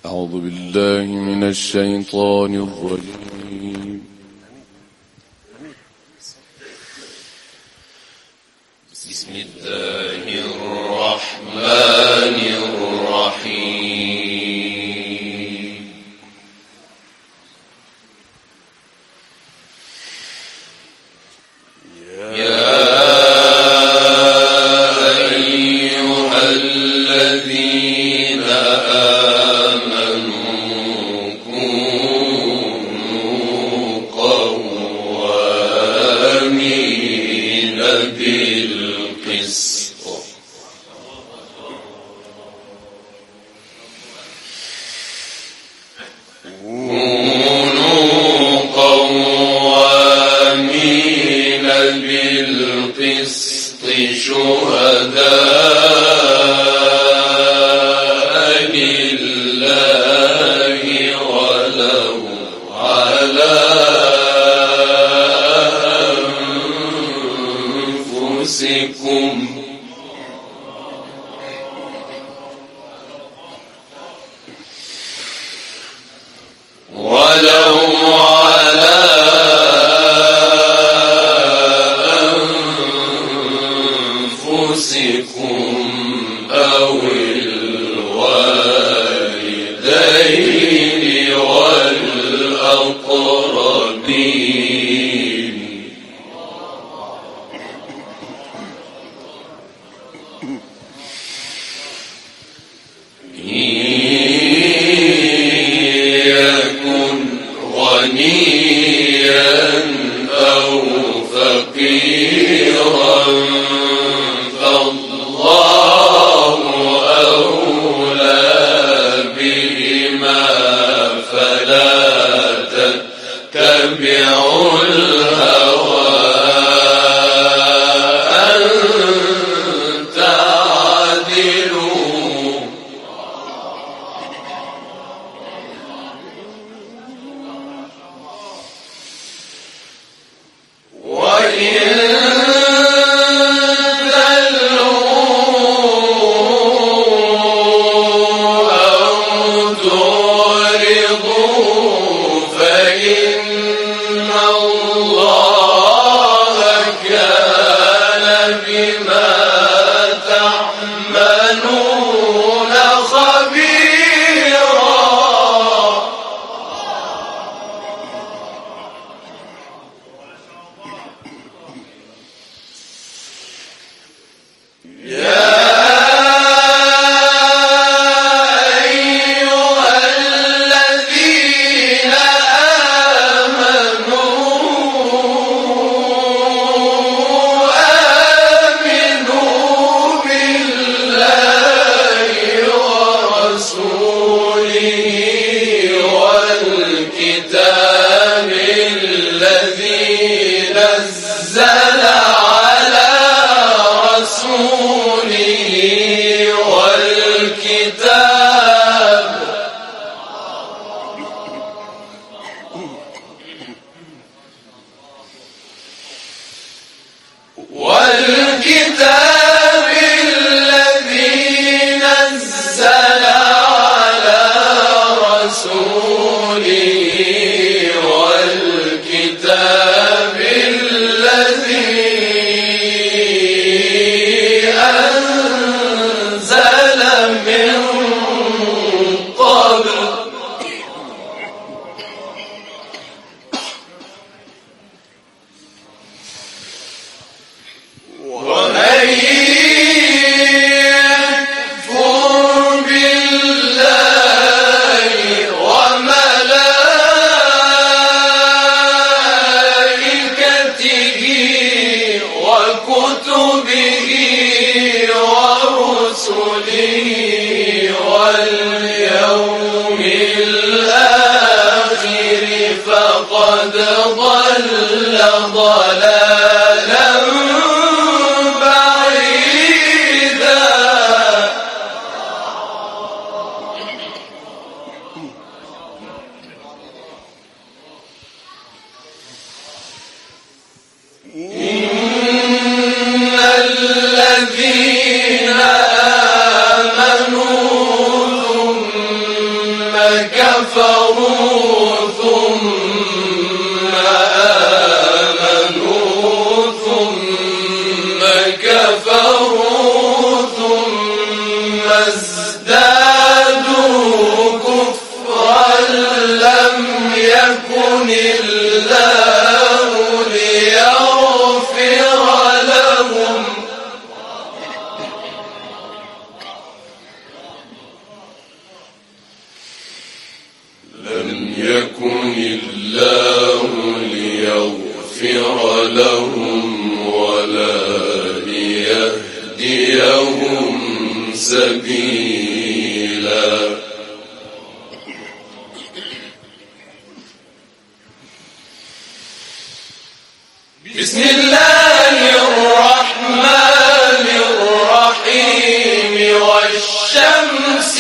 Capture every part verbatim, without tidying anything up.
أعوذ بالله من الشيطان الرجيم. بسم الله الرحمن الرحيم. يا أيها الذين آمنوا كونوا قوامين بالقسط كونوا قوامين بالقسط شهداء لله ولو على أنفسكم ولو على أنفسكم أو الوالدين والأقربين غنيا أو فقيرا فالله أولى بهما فلا تتبعوا الهوى أن تعدلوا وإن تلووا أو تعرضوا فإن الله كان بما تعملون خبيرا. يا أيها الذين آمنوا آمنوا بالله ورسوله والكتاب الذي نزل على رسوله والكتاب والكتاب الذي نزل على رسوله والكتاب الذي أنزل من قبل ومن يكفر بالله وملائكته وكتبه ورسله واليوم الآخر فقد ضل ضلالا بعيدا. إن الذين آمنوا ثم كفروا ثم آمنوا ثم كفروا ثم ازدادوا كفرا لم يكن الله ليغفر لهم لم يكن الله ليغفر لهم ولا ليهديهم سبيلا. بسم الله الرحمن الرحيم والشمس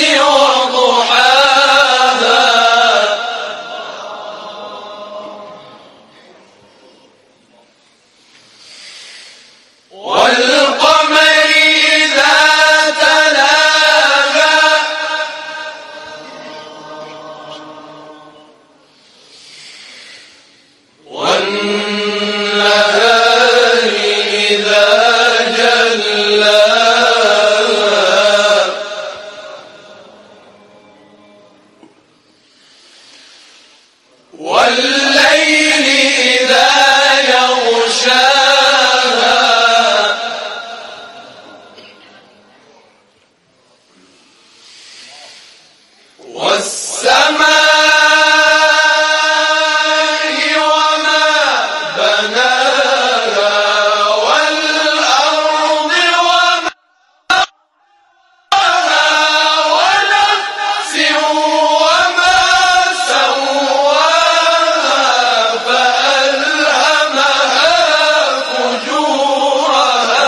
وضحاها والقمر إذا تلاها والنهار إذا جلاها والليل إذا يغشاها والسماء وما بناها والأرض وما طحاها ونفس وما سواها فألهمها فجورها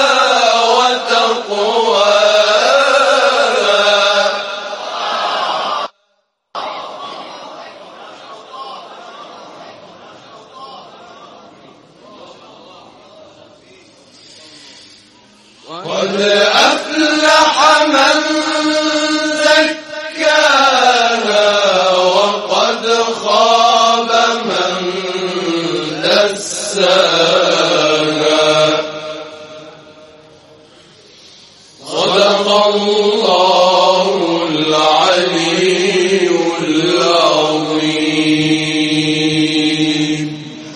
وتقواها قد أفلح من زكاها وقد خاب من دساها. صدق الله العلي العظيم.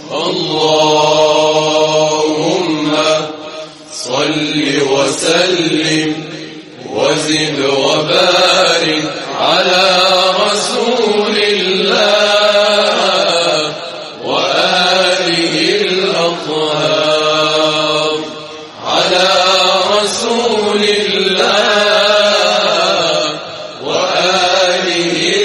اللهم صل وسلم وزد وبارك على رسول الله وآله الأطهار على رسول الله وآله